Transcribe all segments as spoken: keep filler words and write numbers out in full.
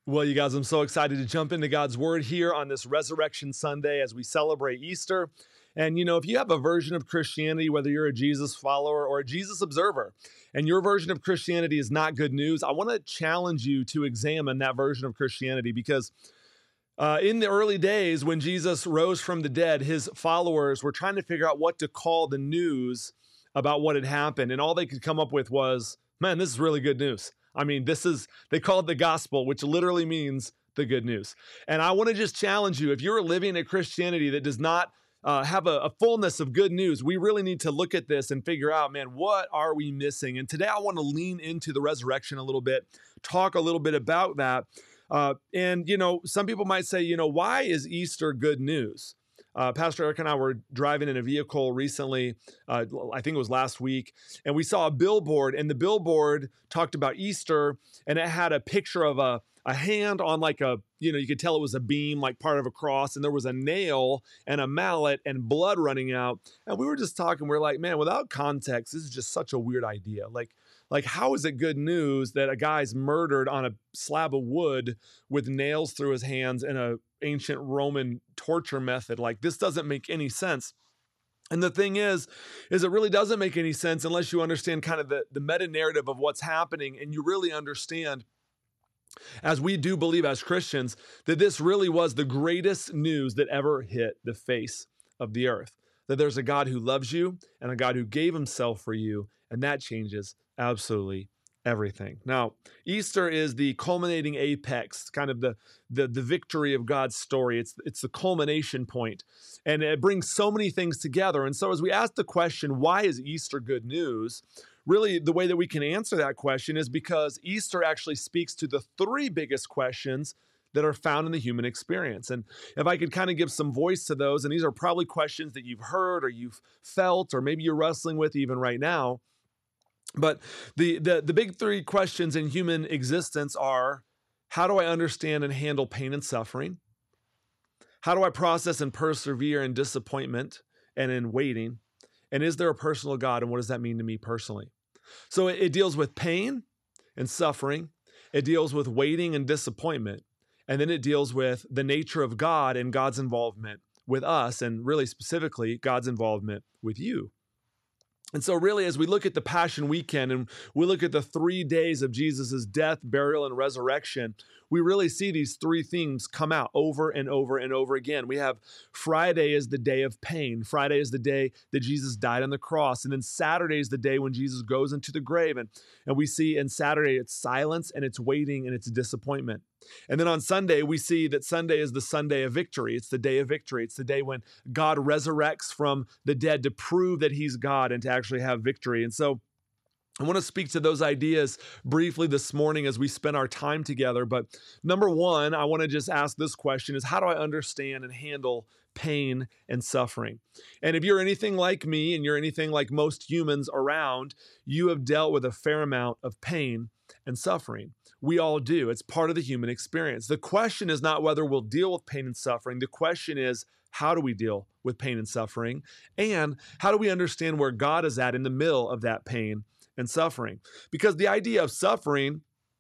Well, you guys, I'm so excited to jump into God's Word here on this Resurrection Sunday as we celebrate Easter. And, you know, if you have a version of Christianity, whether you're a Jesus follower or a Jesus observer, and your version of Christianity is not good news, I want to challenge you to examine that version of Christianity because uh, in the early days when Jesus rose from the dead, his followers were trying to figure out what to call the news about what had happened. And all they could come up with was, man, this is really good news. I mean, this is, they call it the gospel, which literally means the good news. And I want to just challenge you, if you're living a Christianity that does not uh, have a, a fullness of good news, we really need to look at this and figure out, man, what are we missing? And today I want to lean into the resurrection a little bit, talk a little bit about that. Uh, and, you know, some people might say, you know, why is Easter good news? Uh, Pastor Eric and I were driving in a vehicle recently, uh, I think it was last week, and we saw a billboard, and the billboard talked about Easter, and it had a picture of a, a hand on like a, you know, you could tell it was a beam, like part of a cross, and there was a nail and a mallet and blood running out. And we were just talking, we we're like, man, without context, this is just such a weird idea. Like, like how is it good news that a guy's murdered on a slab of wood with nails through his hands and a ancient Roman torture method? Like, this doesn't make any sense. And the thing is, is it really doesn't make any sense unless you understand kind of the, the meta narrative of what's happening. And you really understand, as we do believe as Christians, that this really was the greatest news that ever hit the face of the earth. That there's a God who loves you and a God who gave himself for you. And that changes absolutely everything. Now, Easter is the culminating apex, kind of the, the, the victory of God's story. It's, it's the culmination point, and it brings so many things together. And so as we ask the question, why is Easter good news? Really, the way that we can answer that question is because Easter actually speaks to the three biggest questions that are found in the human experience. And if I could kind of give some voice to those, and these are probably questions that you've heard or you've felt, or maybe you're wrestling with even right now. But the, the, the big three questions in human existence are, how do I understand and handle pain and suffering? How do I process and persevere in disappointment and in waiting? And is there a personal God? And what does that mean to me personally? So it, it deals with pain and suffering. It deals with waiting and disappointment. And then it deals with the nature of God and God's involvement with us, and really specifically, God's involvement with you. And so really, as we look at the Passion Weekend and we look at the three days of Jesus' death, burial, and resurrection, we really see these three themes come out over and over and over again. We have Friday is the day of pain. Friday is the day that Jesus died on the cross. And then Saturday is the day when Jesus goes into the grave. And, and we see in Saturday, it's silence and it's waiting and it's disappointment. And then on Sunday, we see that Sunday is the Sunday of victory. It's the day of victory. It's the day when God resurrects from the dead to prove that he's God and to actually have victory. And so I want to speak to those ideas briefly this morning as we spend our time together. But number one, I want to just ask this question is, how do I understand and handle pain and suffering? And if you're anything like me and you're anything like most humans around, you have dealt with a fair amount of pain and suffering. We all do. It's part of the human experience. The question is not whether we'll deal with pain and suffering. The question is, how do we deal with pain and suffering? And how do we understand where God is at in the middle of that pain and suffering? Because the idea of suffering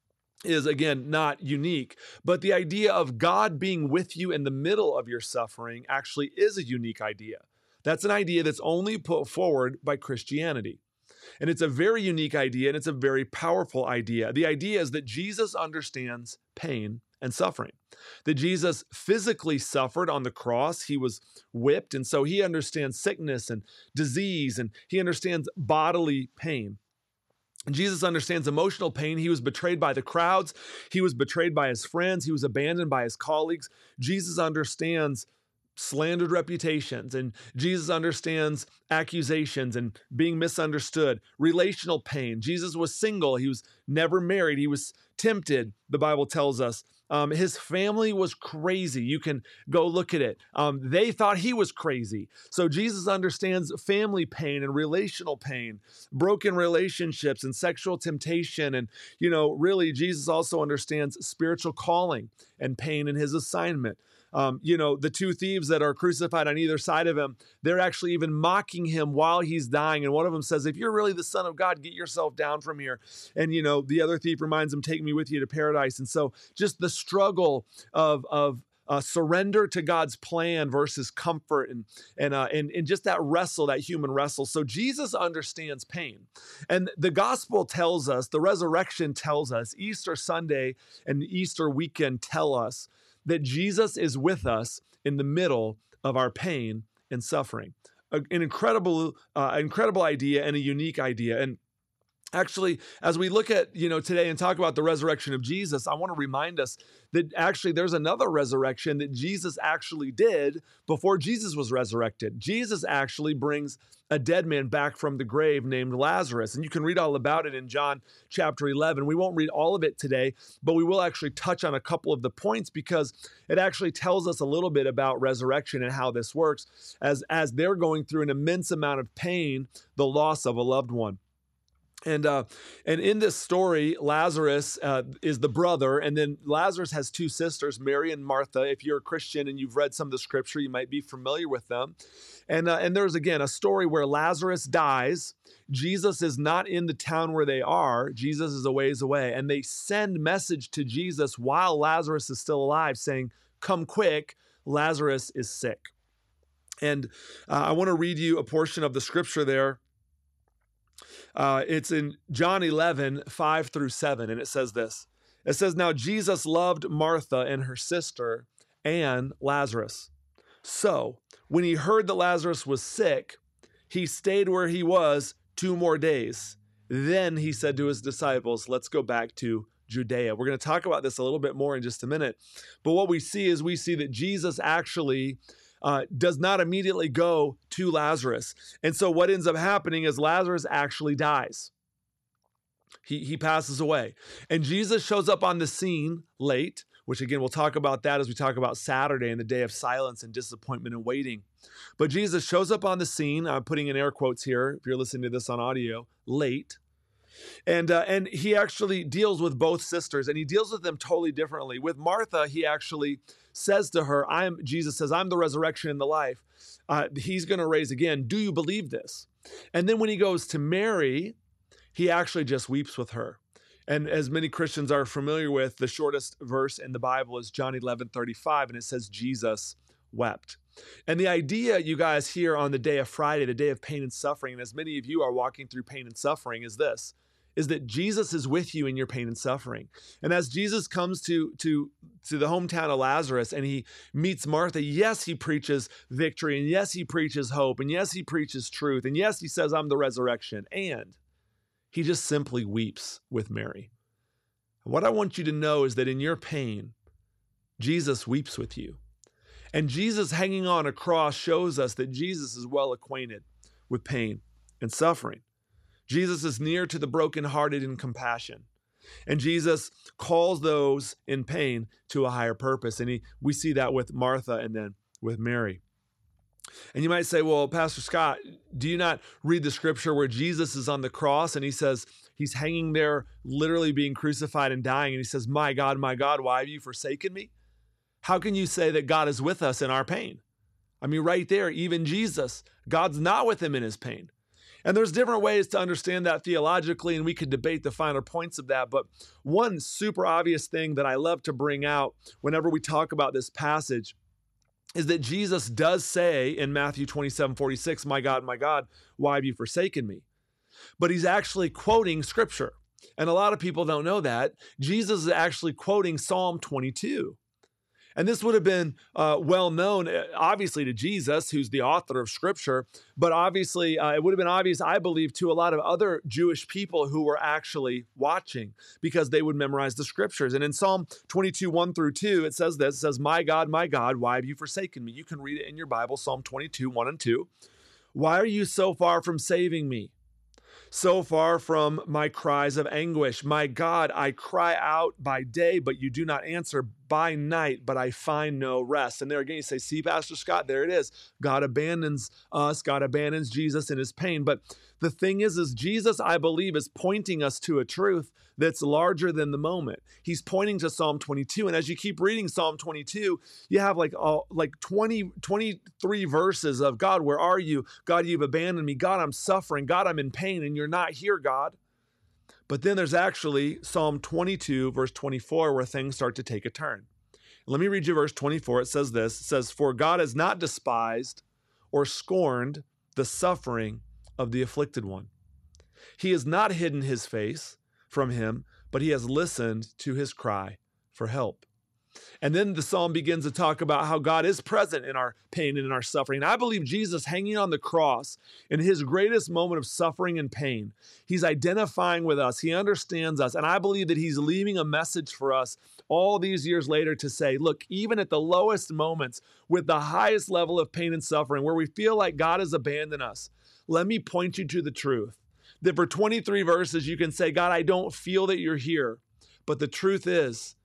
is, again, not unique, but the idea of God being with you in the middle of your suffering actually is a unique idea. That's an idea that's only put forward by Christianity. And it's a very unique idea, and it's a very powerful idea. The idea is that Jesus understands pain and suffering, that Jesus physically suffered on the cross. He was whipped, and so he understands sickness and disease, and he understands bodily pain. And Jesus understands emotional pain. He was betrayed by the crowds. He was betrayed by his friends. He was abandoned by his colleagues. Jesus understands slandered reputations, and Jesus understands accusations and being misunderstood, relational pain. Jesus was single. He was never married. He was tempted, the Bible tells us. Um, his family was crazy. You can go look at it. Um, they thought he was crazy. So Jesus understands family pain and relational pain, broken relationships and sexual temptation. And, you know, really, Jesus also understands spiritual calling and pain in his assignment. Um, you know, the two thieves that are crucified on either side of him, they're actually even mocking him while he's dying. And one of them says, if you're really the Son of God, get yourself down from here. And, you know, the other thief reminds him, take me with you to paradise. And so just the struggle of, of uh, surrender to God's plan versus comfort and, and, uh, and, and just that wrestle, that human wrestle. So Jesus understands pain. And the gospel tells us, the resurrection tells us, Easter Sunday and Easter weekend tell us that Jesus is with us in the middle of our pain and suffering. A, an incredible, uh, incredible idea and a unique idea. And actually, as we look at, you know, today and talk about the resurrection of Jesus, I want to remind us that actually there's another resurrection that Jesus actually did before Jesus was resurrected. Jesus actually brings a dead man back from the grave named Lazarus. And you can read all about it in John chapter eleven. We won't read all of it today, but we will actually touch on a couple of the points because it actually tells us a little bit about resurrection and how this works as, as they're going through an immense amount of pain, the loss of a loved one. And uh, and in this story, Lazarus uh, is the brother, and then Lazarus has two sisters, Mary and Martha. If you're a Christian and you've read some of the scripture, you might be familiar with them. And uh, and there's, again, a story where Lazarus dies. Jesus is not in the town where they are. Jesus is a ways away. And they send message to Jesus while Lazarus is still alive saying, come quick, Lazarus is sick. And uh, I want to read you a portion of the scripture there. Uh, it's in John eleven, five through seven, and it says this. It says, now Jesus loved Martha and her sister and Lazarus. So when he heard that Lazarus was sick, he stayed where he was two more days. Then he said to his disciples, let's go back to Judea. We're going to talk about this a little bit more in just a minute. But what we see is we see that Jesus actually Uh, does not immediately go to Lazarus. And so what ends up happening is Lazarus actually dies. He, he passes away. And Jesus shows up on the scene late, which again, we'll talk about that as we talk about Saturday and the day of silence and disappointment and waiting. But Jesus shows up on the scene, I'm putting in air quotes here if you're listening to this on audio, late. And uh, and he actually deals with both sisters, and he deals with them totally differently. With Martha, he actually says to her, "I'm." Jesus says, "I'm the resurrection and the life. Uh, he's going to raise again. Do you believe this?" And then when he goes to Mary, he actually just weeps with her. And as many Christians are familiar with, the shortest verse in the Bible is John eleven thirty-five, and it says Jesus wept. And the idea, you guys, here on the day of Friday, the day of pain and suffering, and as many of you are walking through pain and suffering, is this, is that Jesus is with you in your pain and suffering. And as Jesus comes to, to, to the hometown of Lazarus and he meets Martha, yes, he preaches victory, and yes, he preaches hope, and yes, he preaches truth, and yes, he says, I'm the resurrection, and he just simply weeps with Mary. What I want you to know is that in your pain, Jesus weeps with you. And Jesus hanging on a cross shows us that Jesus is well acquainted with pain and suffering. Jesus is near to the brokenhearted in compassion. And Jesus calls those in pain to a higher purpose. And he, we see that with Martha and then with Mary. And you might say, well, Pastor Scott, do you not read the scripture where Jesus is on the cross and he says, he's hanging there literally being crucified and dying. And he says, my God, my God, why have you forsaken me? How can you say that God is with us in our pain? I mean, right there, even Jesus, God's not with him in his pain. And there's different ways to understand that theologically, and we could debate the finer points of that. But one super obvious thing that I love to bring out whenever we talk about this passage is that Jesus does say in Matthew twenty-seven forty-six, my God, my God, why have you forsaken me? But he's actually quoting scripture. And a lot of people don't know that. Jesus is actually quoting Psalm twenty-two. And this would have been uh, well known, obviously, to Jesus, who's the author of Scripture, but obviously uh, it would have been obvious, I believe, to a lot of other Jewish people who were actually watching because they would memorize the Scriptures. And in Psalm twenty-two, one through two, it says this, it says, my God, my God, why have you forsaken me? You can read it in your Bible, Psalm twenty-two, one and two. Why are you so far from saving me? So far from my cries of anguish. My God, I cry out by day, but you do not answer, by night, but I find no rest. And there again, you say, see, Pastor Scott, there it is. God abandons us. God abandons Jesus in his pain. But the thing is, is Jesus, I believe, is pointing us to a truth that's larger than the moment. He's pointing to Psalm twenty-two. And as you keep reading Psalm twenty-two, you have like, uh, like twenty, twenty-three verses of, God, where are you? God, you've abandoned me. God, I'm suffering. God, I'm in pain, and you're not here, God. But then there's actually Psalm twenty-two, verse twenty-four, where things start to take a turn. Let me read you verse twenty-four. It says this. It says, "For God has not despised or scorned the suffering of the afflicted one. He has not hidden his face from him, but he has listened to his cry for help." And then the psalm begins to talk about how God is present in our pain and in our suffering. And I believe Jesus hanging on the cross in his greatest moment of suffering and pain, he's identifying with us. He understands us. And I believe that he's leaving a message for us all these years later to say, look, even at the lowest moments with the highest level of pain and suffering, where we feel like God has abandoned us, let me point you to the truth. That for twenty-three verses, you can say, God, I don't feel that you're here. But the truth is,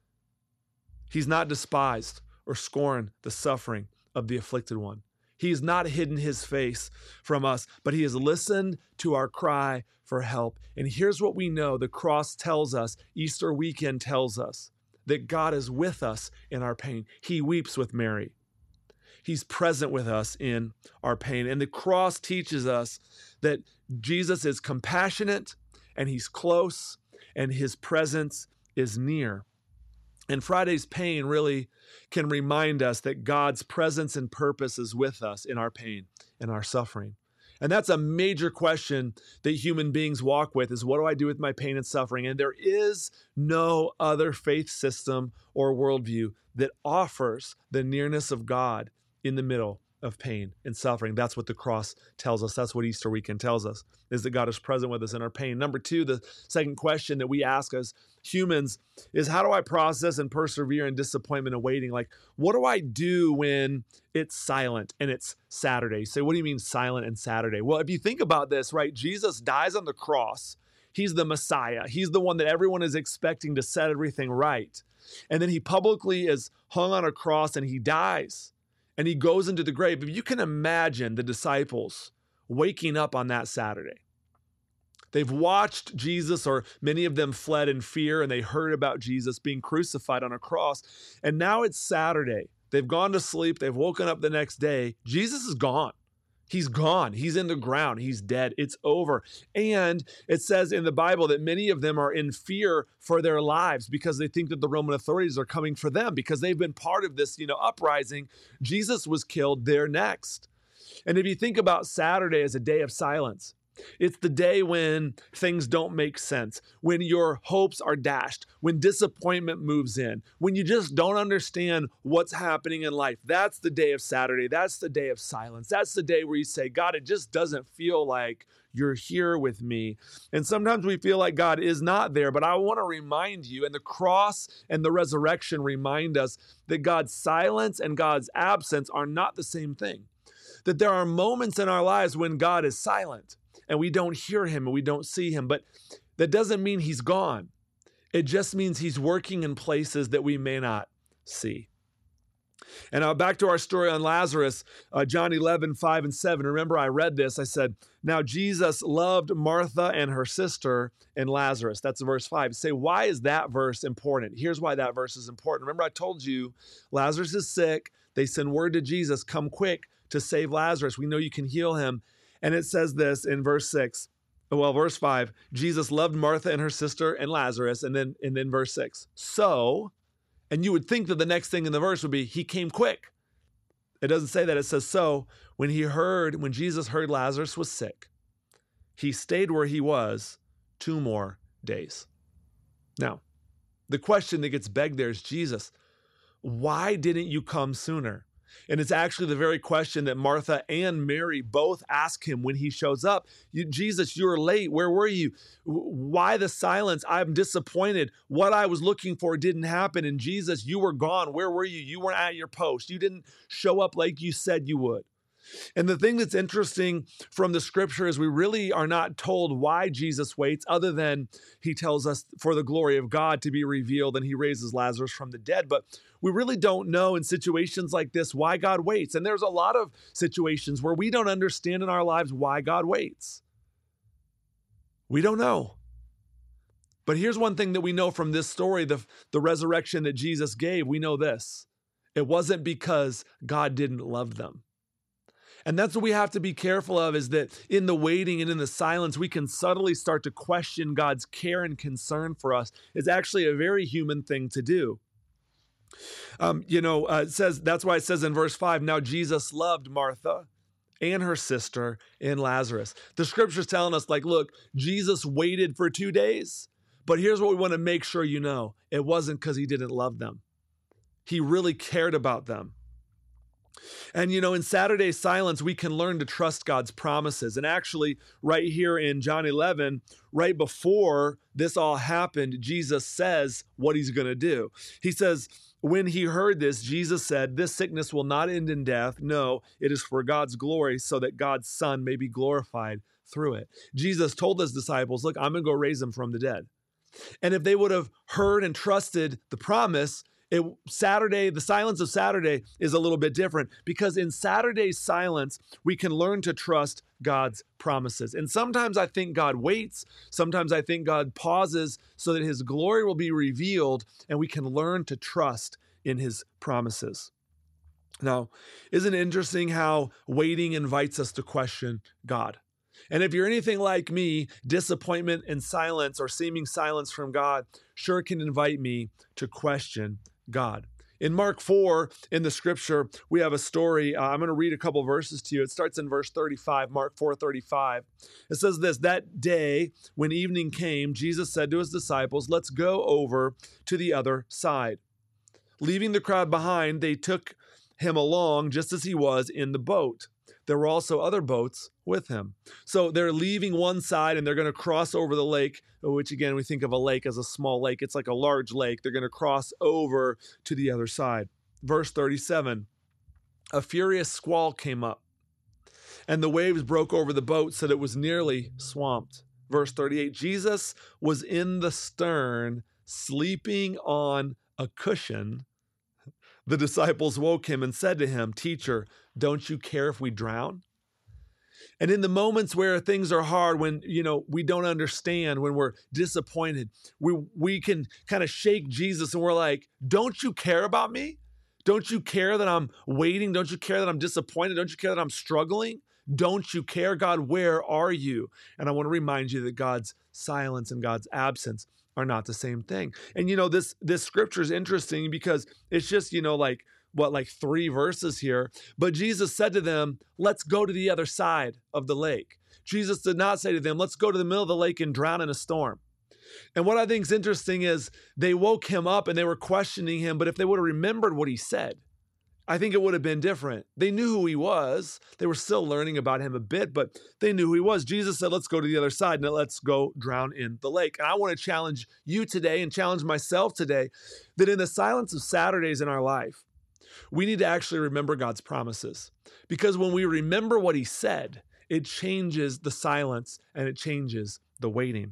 he's not despised or scorned the suffering of the afflicted one. He has not hidden his face from us, but he has listened to our cry for help. And here's what we know. The cross tells us, Easter weekend tells us, that God is with us in our pain. He weeps with Mary. He's present with us in our pain. And the cross teaches us that Jesus is compassionate and he's close and his presence is near. And Friday's pain really can remind us that God's presence and purpose is with us in our pain and our suffering. And that's a major question that human beings walk with, is what do I do with my pain and suffering? And there is no other faith system or worldview that offers the nearness of God in the middle of pain and suffering. That's what the cross tells us. That's what Easter weekend tells us, is that God is present with us in our pain. Number two, the second question that we ask as humans is, how do I process and persevere in disappointment and waiting? Like, what do I do when it's silent and it's Saturday? You say, what do you mean silent and Saturday? Well, if you think about this, right, Jesus dies on the cross. He's the Messiah. He's the one that everyone is expecting to set everything right. And then he publicly is hung on a cross and he dies. And he goes into the grave. If you can imagine the disciples waking up on that Saturday. They've watched Jesus, or many of them fled in fear, and they heard about Jesus being crucified on a cross. And now it's Saturday. They've gone to sleep. They've woken up the next day. Jesus is gone. He's gone. He's in the ground. He's dead. It's over. And it says in the Bible that many of them are in fear for their lives because they think that the Roman authorities are coming for them because they've been part of this, you know, uprising. Jesus was killed. They're next. And if you think about Saturday as a day of silence, it's the day when things don't make sense, when your hopes are dashed, when disappointment moves in, when you just don't understand what's happening in life. That's the day of Saturday. That's the day of silence. That's the day where you say, God, it just doesn't feel like you're here with me. And sometimes we feel like God is not there, but I want to remind you, and the cross and the resurrection remind us that God's silence and God's absence are not the same thing. That there are moments in our lives when God is silent, and we don't hear him and we don't see him. But that doesn't mean he's gone. It just means he's working in places that we may not see. And now back to our story on Lazarus, uh, John eleven, five and seven. Remember, I read this. I said, now Jesus loved Martha and her sister and Lazarus. That's verse five. Say, why is that verse important? Here's why that verse is important. Remember, I told you Lazarus is sick. They send word to Jesus, come quick to save Lazarus. We know you can heal him. And it says this in verse six, well, verse five, Jesus loved Martha and her sister and Lazarus. And then, and then verse six, so, and you would think that the next thing in the verse would be, he came quick. It doesn't say that. It says, so when he heard, when Jesus heard Lazarus was sick, he stayed where he was two more days. Now, the question that gets begged there is, Jesus, why didn't you come sooner? And it's actually the very question that Martha and Mary both ask him when he shows up. You, Jesus, you were late. Where were you? Why the silence? I'm disappointed. What I was looking for didn't happen. And Jesus, you were gone. Where were you? You weren't at your post. You didn't show up like you said you would. And the thing that's interesting from the scripture is we really are not told why Jesus waits, other than he tells us for the glory of God to be revealed, and he raises Lazarus from the dead. But we really don't know in situations like this why God waits. And there's a lot of situations where we don't understand in our lives why God waits. We don't know. But here's one thing that we know from this story, the, the resurrection that Jesus gave. We know this. It wasn't because God didn't love them. And that's what we have to be careful of, is that in the waiting and in the silence, we can subtly start to question God's care and concern for us. It's actually a very human thing to do. Um, you know, uh, it says, that's why it says in verse five, now Jesus loved Martha and her sister and Lazarus. The scripture's telling us, like, look, Jesus waited for two days, but here's what we want to make sure you know. It wasn't because he didn't love them. He really cared about them. And, you know, in Saturday's silence, we can learn to trust God's promises. And actually, right here in John eleven, right before this all happened, Jesus says what he's going to do. He says, when he heard this, Jesus said, this sickness will not end in death. No, it is for God's glory, so that God's Son may be glorified through it. Jesus told his disciples, look, I'm going to go raise him from the dead. And if they would have heard and trusted the promise, It, Saturday, the silence of Saturday is a little bit different, because in Saturday's silence, we can learn to trust God's promises. And sometimes I think God waits. Sometimes I think God pauses so that his glory will be revealed and we can learn to trust in his promises. Now, isn't it interesting how waiting invites us to question God? And if you're anything like me, disappointment and silence, or seeming silence from God, sure can invite me to question God. In Mark four, in the scripture, we have a story. Uh, I'm going to read a couple verses to you. It starts in verse thirty-five, Mark four thirty-five. It says this, that day when evening came, Jesus said to his disciples, let's go over to the other side. Leaving the crowd behind, they took him along just as he was in the boat. There were also other boats with him. So they're leaving one side and they're going to cross over the lake, which again, we think of a lake as a small lake. It's like a large lake. They're going to cross over to the other side. Verse thirty-seven, a furious squall came up and the waves broke over the boat so that it was nearly swamped. Verse thirty-eight, Jesus was in the stern, sleeping on a cushion. The disciples woke him and said to him, teacher, don't you care if we drown? And in the moments where things are hard, when, you know, we don't understand, when we're disappointed, we, we can kind of shake Jesus and we're like, don't you care about me? Don't you care that I'm waiting? Don't you care that I'm disappointed? Don't you care that I'm struggling? Don't you care? God, where are you? And I want to remind you that God's silence and God's absence are not the same thing. And, you know, this, this scripture is interesting because it's just, you know, like, what, like three verses here. But Jesus said to them, let's go to the other side of the lake. Jesus did not say to them, let's go to the middle of the lake and drown in a storm. And what I think is interesting is they woke him up and they were questioning him. But if they would have remembered what he said, I think it would have been different. They knew who he was. They were still learning about him a bit, but they knew who he was. Jesus said, let's go to the other side and let's go drown in the lake. And I want to challenge you today and challenge myself today that in the silence of Saturdays in our life, we need to actually remember God's promises. Because when we remember what he said, it changes the silence and it changes the waiting.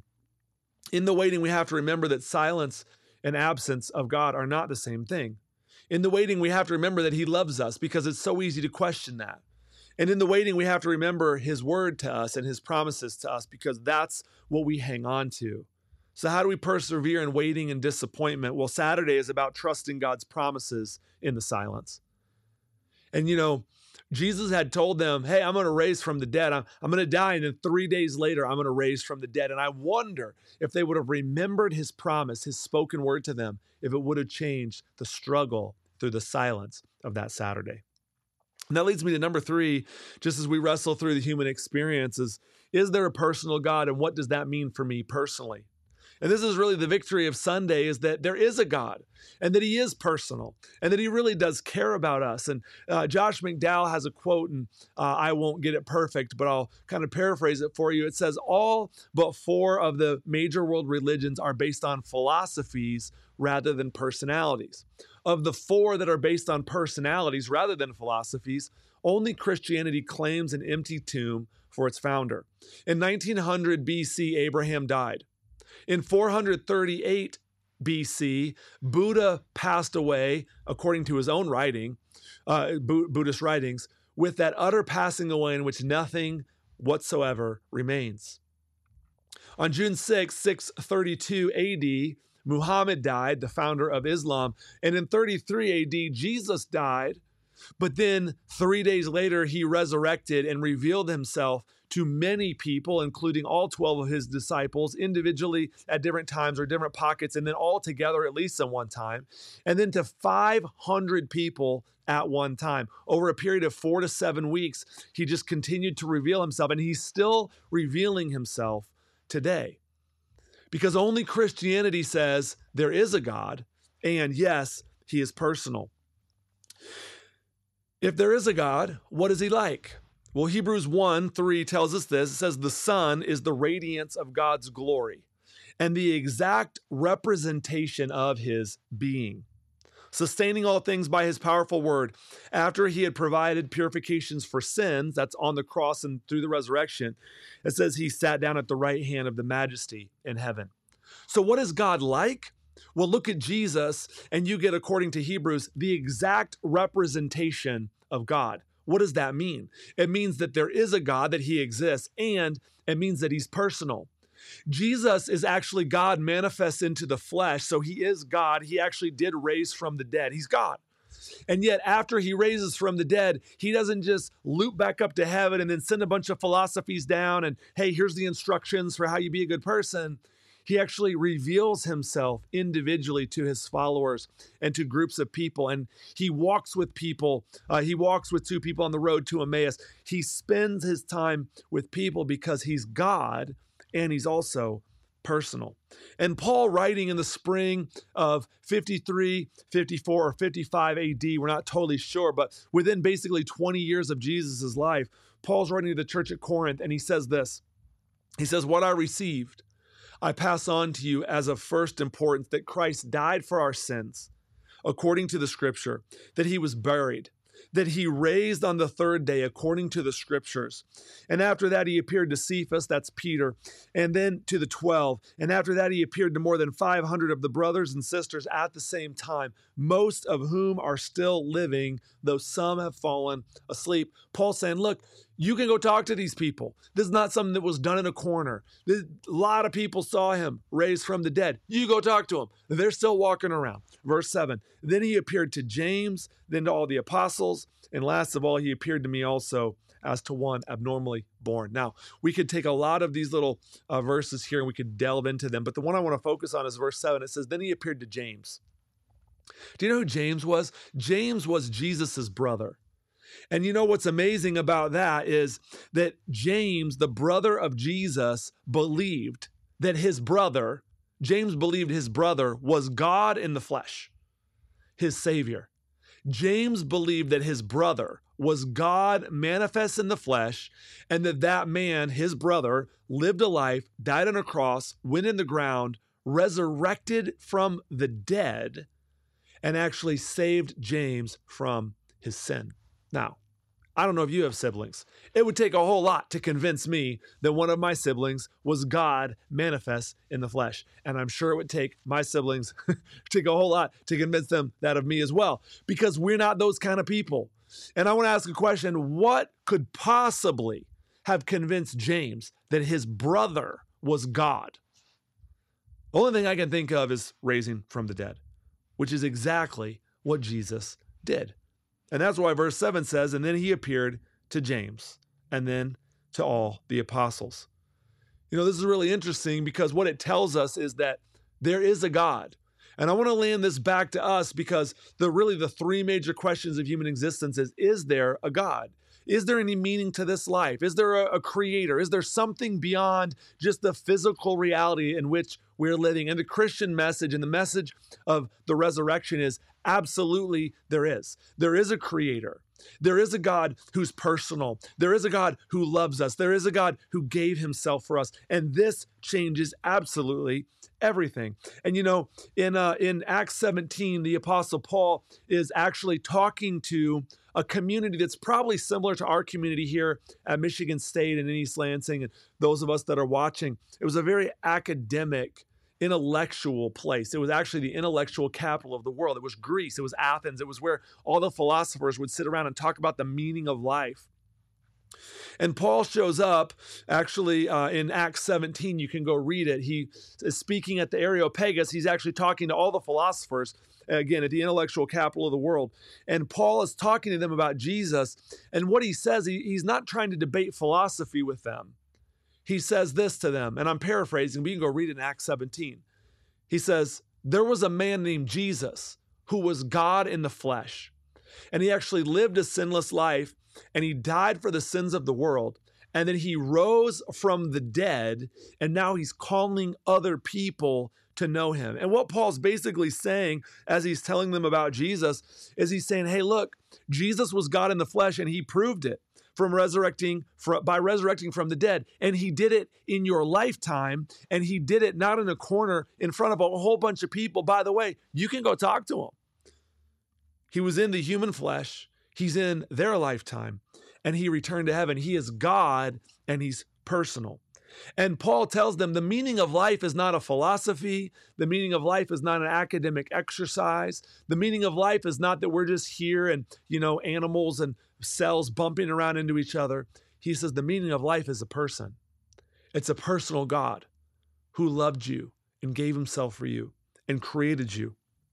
In the waiting, we have to remember that silence and absence of God are not the same thing. In the waiting, we have to remember that he loves us, because it's so easy to question that. And in the waiting, we have to remember his word to us and his promises to us, because that's what we hang on to. So how do we persevere in waiting and disappointment? Well, Saturday is about trusting God's promises in the silence. And, you know, Jesus had told them, hey, I'm going to raise from the dead. I'm, I'm going to die. And then three days later, I'm going to raise from the dead. And I wonder if they would have remembered his promise, his spoken word to them, if it would have changed the struggle through the silence of that Saturday. And that leads me to number three, just as we wrestle through the human experiences, is there a personal God? And what does that mean for me personally? And this is really the victory of Sunday, is that there is a God and that he is personal and that he really does care about us. And uh, Josh McDowell has a quote, and uh, I won't get it perfect, but I'll kind of paraphrase it for you. It says, all but four of the major world religions are based on philosophies rather than personalities. Of the four that are based on personalities rather than philosophies, only Christianity claims an empty tomb for its founder. In nineteen hundred B C, Abraham died. In four hundred thirty-eight B C, Buddha passed away, according to his own writing, uh, Buddhist writings, with that utter passing away in which nothing whatsoever remains. On June sixth, six thirty-two A D, Muhammad died, the founder of Islam. And in thirty-three A D, Jesus died, But then three days later, he resurrected and revealed himself to many people, including all twelve of his disciples, individually at different times or different pockets, and then all together at least at one time, and then to five hundred people at one time. Over a period of four to seven weeks, he just continued to reveal himself, and he's still revealing himself today. Because only Christianity says there is a God, and yes, he is personal. If there is a God, what is he like? Well, Hebrews one three tells us this. It says, the Son is the radiance of God's glory and the exact representation of his being, sustaining all things by his powerful word. After he had provided purifications for sins, that's on the cross and through the resurrection, it says he sat down at the right hand of the majesty in heaven. So what is God like? Well, look at Jesus, and you get, according to Hebrews, the exact representation of God. What does that mean? It means that there is a God, that he exists, and it means that he's personal. Jesus is actually God manifest into the flesh, so he is God. He actually did raise from the dead. He's God. And yet after he raises from the dead, he doesn't just loop back up to heaven and then send a bunch of philosophies down and, hey, here's the instructions for how you be a good person. He actually reveals himself individually to his followers and to groups of people. And he walks with people. Uh, he walks with two people on the road to Emmaus. He spends his time with people because he's God and he's also personal. And Paul, writing in the spring of fifty-three, fifty-four, or fifty-five A D, we're not totally sure, but within basically twenty years of Jesus' life, Paul's writing to the church at Corinth, and he says this. He says, what I received, I pass on to you as of first importance, that Christ died for our sins, according to the scripture, that he was buried, that he raised on the third day, according to the scriptures. And after that, he appeared to Cephas, that's Peter, and then to the twelve. And after that, he appeared to more than five hundred of the brothers and sisters at the same time, most of whom are still living, though some have fallen asleep. Paul's saying, look, you can go talk to these people. This is not something that was done in a corner. This, a lot of people saw him raised from the dead. You go talk to them. They're still walking around. Verse seven, then he appeared to James, then to all the apostles, and last of all, he appeared to me also as to one abnormally born. Now, we could take a lot of these little uh, verses here and we could delve into them, but the one I want to focus on is verse seven. It says, then he appeared to James. Do you know who James was? James was Jesus's brother. And you know what's amazing about that is that James, the brother of Jesus, believed that his brother, James believed his brother was God in the flesh, his Savior. James believed that his brother was God manifest in the flesh, and that that man, his brother, lived a life, died on a cross, went in the ground, resurrected from the dead, and actually saved James from his sin. Now, I don't know if you have siblings. It would take a whole lot to convince me that one of my siblings was God manifest in the flesh. And I'm sure it would take my siblings take a whole lot to convince them that of me as well, because we're not those kind of people. And I want to ask a question. What could possibly have convinced James that his brother was God? The only thing I can think of is raising from the dead, which is exactly what Jesus did. And that's why verse seven says, and then he appeared to James and then to all the apostles. You know, this is really interesting because what it tells us is that there is a God. And I want to land this back to us because the really the three major questions of human existence is, is there a God? Is there any meaning to this life? Is there a, a creator? Is there something beyond just the physical reality in which we're living? And the Christian message and the message of the resurrection is absolutely there is. There is a creator. There is a God who's personal. There is a God who loves us. There is a God who gave himself for us. And this changes absolutely everything. And you know, in uh, in Acts seventeen, the Apostle Paul is actually talking to a community that's probably similar to our community here at Michigan State and in East Lansing, and those of us that are watching. It was a very academic, intellectual place. It was actually the intellectual capital of the world. It was Greece. It was Athens. It was where all the philosophers would sit around and talk about the meaning of life. And Paul shows up actually uh, in Acts seventeen. You can go read it. He is speaking at the Areopagus. He's actually talking to all the philosophers. again, at the intellectual capital of the world. And Paul is talking to them about Jesus. And what he says, he, he's not trying to debate philosophy with them. He says this to them, and I'm paraphrasing, but you can go read it in Acts seventeen. He says, there was a man named Jesus who was God in the flesh. And he actually lived a sinless life, and he died for the sins of the world. And then he rose from the dead, and now he's calling other people to know him. And what Paul's basically saying as he's telling them about Jesus is he's saying, hey, look, Jesus was God in the flesh, and he proved it from resurrecting by resurrecting from the dead. And he did it in your lifetime, and he did it not in a corner in front of a whole bunch of people. By the way, you can go talk to him. He was in the human flesh. He's in their lifetime, and he returned to heaven. He is God, and he's personal. And Paul tells them the meaning of life is not a philosophy. The meaning of life is not an academic exercise. The meaning of life is not that we're just here and, you know, animals and cells bumping around into each other. He says the meaning of life is a person. It's a personal God who loved you and gave himself for you and created you.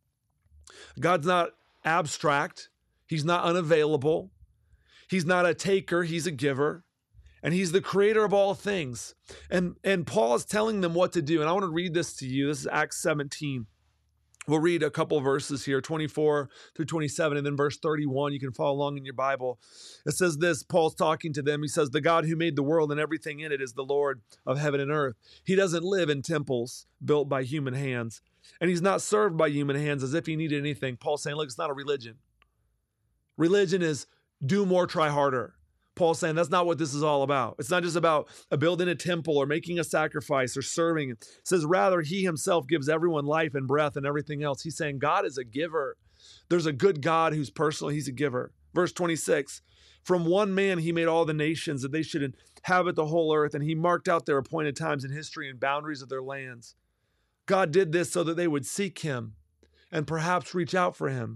God's not abstract. He's not unavailable. He's not a taker. He's a giver. And he's the creator of all things. And, and Paul is telling them what to do. And I want to read this to you. This is Acts seventeen. We'll read a couple verses here, twenty-four through twenty-seven, and then verse thirty-one. You can follow along in your Bible. It says this, Paul's talking to them. He says, the God who made the world and everything in it is the Lord of heaven and earth. He doesn't live in temples built by human hands. And he's not served by human hands as if he needed anything. Paul's saying, look, it's not a religion. Religion is do more, try harder. Paul's saying that's not what this is all about. It's not just about building a temple or making a sacrifice or serving. It says rather he himself gives everyone life and breath and everything else. He's saying God is a giver. There's a good God who's personal. He's a giver. Verse twenty-six, from one man he made all the nations that they should inhabit the whole earth, and he marked out their appointed times in history and boundaries of their lands. God did this so that they would seek him and perhaps reach out for him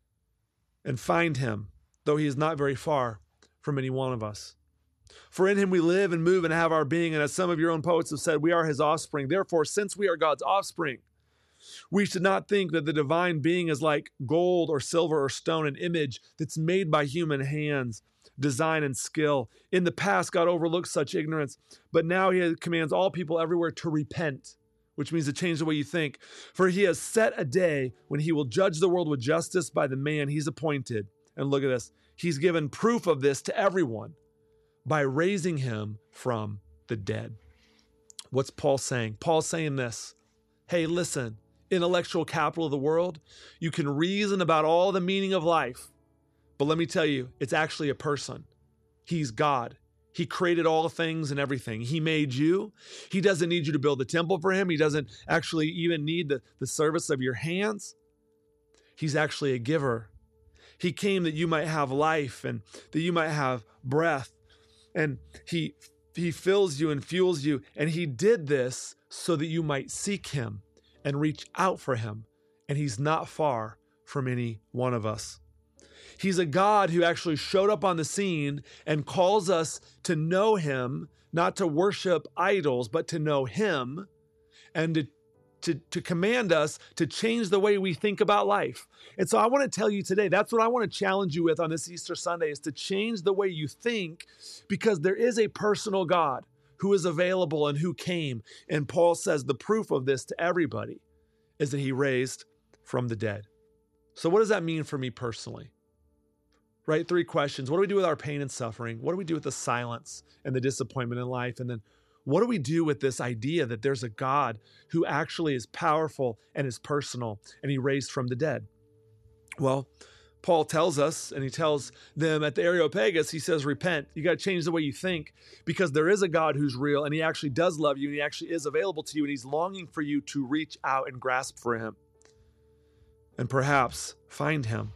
and find him, though he is not very far from any one of us. For in him we live and move and have our being, and as some of your own poets have said, we are his offspring. Therefore, since we are God's offspring, we should not think that the divine being is like gold or silver or stone, an image that's made by human hands, design and skill. In the past, God overlooked such ignorance, but now he commands all people everywhere to repent, which means to change the way you think. For he has set a day when he will judge the world with justice by the man he's appointed. And look at this. He's given proof of this to everyone by raising him from the dead. What's Paul saying? Paul's saying this. Hey, listen, intellectual capital of the world, you can reason about all the meaning of life, but let me tell you, it's actually a person. He's God. He created all things and everything. He made you. He doesn't need you to build a temple for him. He doesn't actually even need the, the service of your hands. He's actually a giver. He came that you might have life and that you might have breath. And he, he fills you and fuels you. And he did this so that you might seek him and reach out for him. And he's not far from any one of us. He's a God who actually showed up on the scene and calls us to know him, not to worship idols, but to know him and to To, to command us to change the way we think about life. And so I want to tell you today, that's what I want to challenge you with on this Easter Sunday, is to change the way you think, because there is a personal God who is available and who came. And Paul says the proof of this to everybody is that he raised from the dead. So what does that mean for me personally? Right? Three questions. What do we do with our pain and suffering? What do we do with the silence and the disappointment in life? And then what do we do with this idea that there's a God who actually is powerful and is personal and he raised from the dead? Well, Paul tells us, and he tells them at the Areopagus, he says, repent. You got to change the way you think, because there is a God who's real and he actually does love you and he actually is available to you and he's longing for you to reach out and grasp for him and perhaps find him.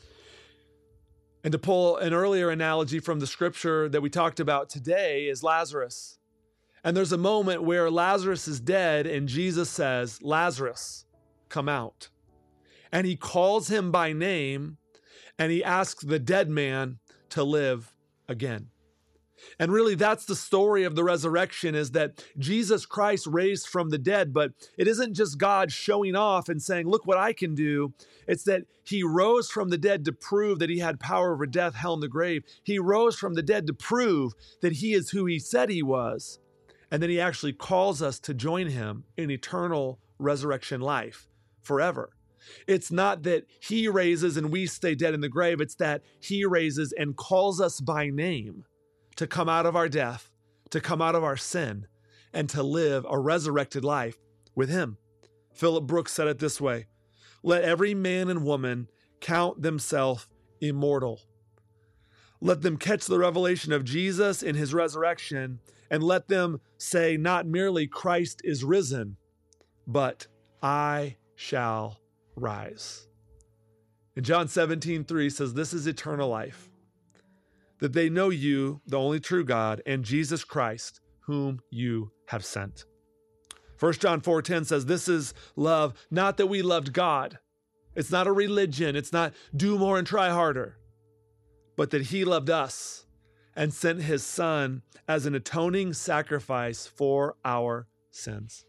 And to pull an earlier analogy from the scripture that we talked about today is Lazarus. And there's a moment where Lazarus is dead and Jesus says, Lazarus, come out. And he calls him by name and he asks the dead man to live again. And really, that's the story of the resurrection, is that Jesus Christ raised from the dead, but it isn't just God showing off and saying, look what I can do. It's that he rose from the dead to prove that he had power over death, hell, and the grave. He rose from the dead to prove that he is who he said he was. And then he actually calls us to join him in eternal resurrection life forever. It's not that he raises and we stay dead in the grave. It's that he raises and calls us by name to come out of our death, to come out of our sin, and to live a resurrected life with him. Philip Brooks said it this way: let every man and woman count themselves immortal. Let them catch the revelation of Jesus in his resurrection, and let them say not merely Christ is risen, but I shall rise. And John seventeen three says, this is eternal life, that they know you, the only true God, and Jesus Christ, whom you have sent. First John four ten says, this is love, not that we loved God. It's not a religion. It's not do more and try harder, but that he loved us and sent his son as an atoning sacrifice for our sins.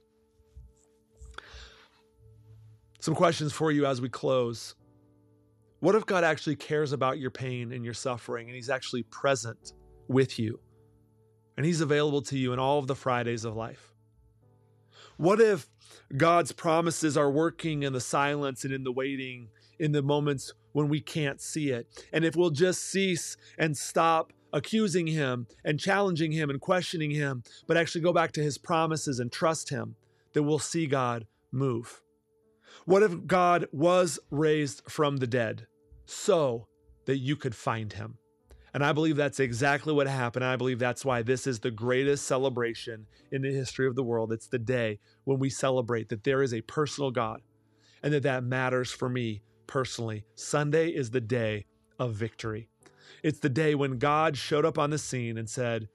Some questions for you as we close. What if God actually cares about your pain and your suffering, and he's actually present with you, and he's available to you in all of the Fridays of life? What if God's promises are working in the silence and in the waiting, in the moments when we can't see it? And if we'll just cease and stop accusing him and challenging him and questioning him, but actually go back to his promises and trust him, then we'll see God move. What if God was raised from the dead so that you could find him? And I believe that's exactly what happened. I believe that's why this is the greatest celebration in the history of the world. It's the day when we celebrate that there is a personal God and that that matters for me personally. Sunday is the day of victory. It's the day when God showed up on the scene and said,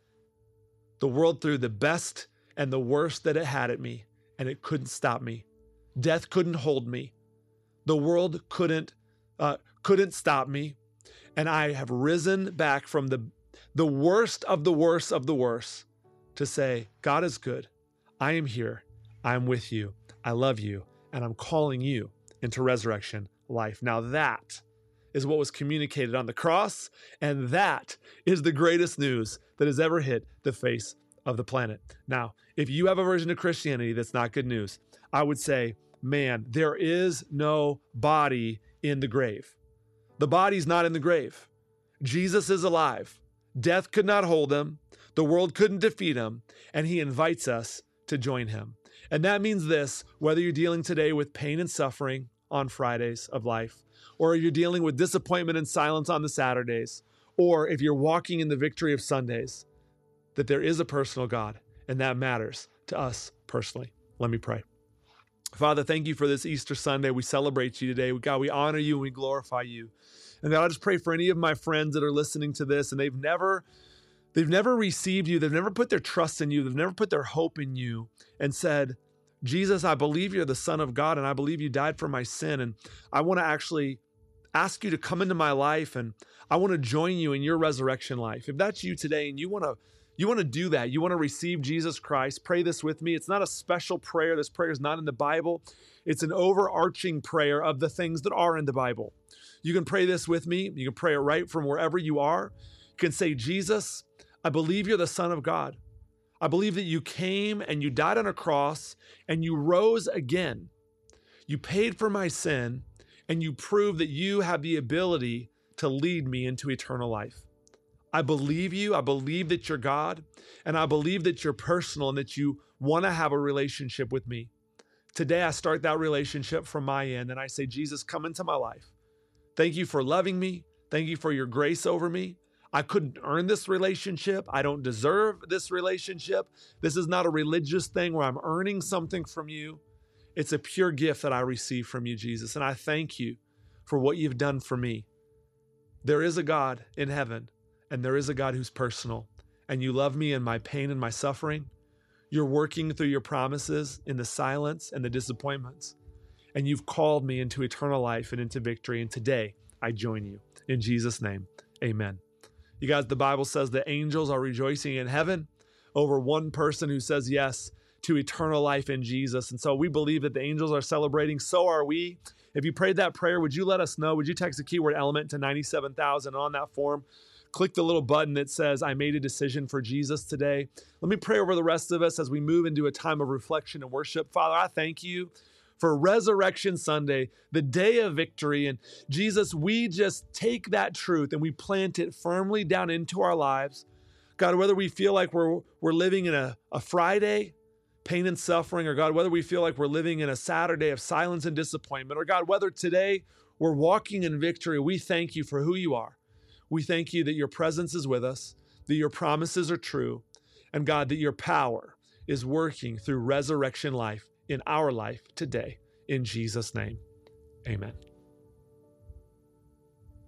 the world threw the best and the worst that it had at me, and it couldn't stop me. Death couldn't hold me. The world couldn't uh, couldn't stop me. And I have risen back from the, the worst of the worst of the worst to say, God is good. I am here. I'm with you. I love you. And I'm calling you into resurrection life. Now that is what was communicated on the cross. And that is the greatest news that has ever hit the face of the planet. Now, if you have a version of Christianity that's not good news, I would say, man, there is no body in the grave. The body's not in the grave. Jesus is alive. Death could not hold him. The world couldn't defeat him. And he invites us to join him. And that means this: whether you're dealing today with pain and suffering on Fridays of life, or you're dealing with disappointment and silence on the Saturdays, or if you're walking in the victory of Sundays, that there is a personal God, and that matters to us personally. Let me pray. Father, thank you for this Easter Sunday. We celebrate you today. God, we honor you and we glorify you. And God, I just pray for any of my friends that are listening to this and they've never, they've never received you. They've never put their trust in you. They've never put their hope in you and said, Jesus, I believe you're the Son of God and I believe you died for my sin. And I want to actually ask you to come into my life and I want to join you in your resurrection life. If that's you today and you want to You want to do that. You want to receive Jesus Christ. Pray this with me. It's not a special prayer. This prayer is not in the Bible. It's an overarching prayer of the things that are in the Bible. You can pray this with me. You can pray it right from wherever you are. You can say, Jesus, I believe you're the Son of God. I believe that you came and you died on a cross and you rose again. You paid for my sin and you proved that you have the ability to lead me into eternal life. I believe you. I believe that you're God, and I believe that you're personal and that you want to have a relationship with me. Today, I start that relationship from my end, and I say, Jesus, come into my life. Thank you for loving me. Thank you for your grace over me. I couldn't earn this relationship. I don't deserve this relationship. This is not a religious thing where I'm earning something from you. It's a pure gift that I receive from you, Jesus, and I thank you for what you've done for me. There is a God in heaven. And there is a God who's personal, and you love me in my pain and my suffering. You're working through your promises in the silence and the disappointments, and you've called me into eternal life and into victory. And today I join you in Jesus' name. Amen. You guys, the Bible says the angels are rejoicing in heaven over one person who says yes to eternal life in Jesus. And so we believe that the angels are celebrating. So are we. If you prayed that prayer, would you let us know? Would you text the keyword element to ninety-seven thousand on that form? Click the little button that says, I made a decision for Jesus today. Let me pray over the rest of us as we move into a time of reflection and worship. Father, I thank you for Resurrection Sunday, the day of victory. And Jesus, we just take that truth and we plant it firmly down into our lives. God, whether we feel like we're, we're living in a, a Friday, pain and suffering, or God, whether we feel like we're living in a Saturday of silence and disappointment, or God, whether today we're walking in victory, we thank you for who you are. We thank you that your presence is with us, that your promises are true, and God, that your power is working through resurrection life in our life today. In Jesus' name, amen.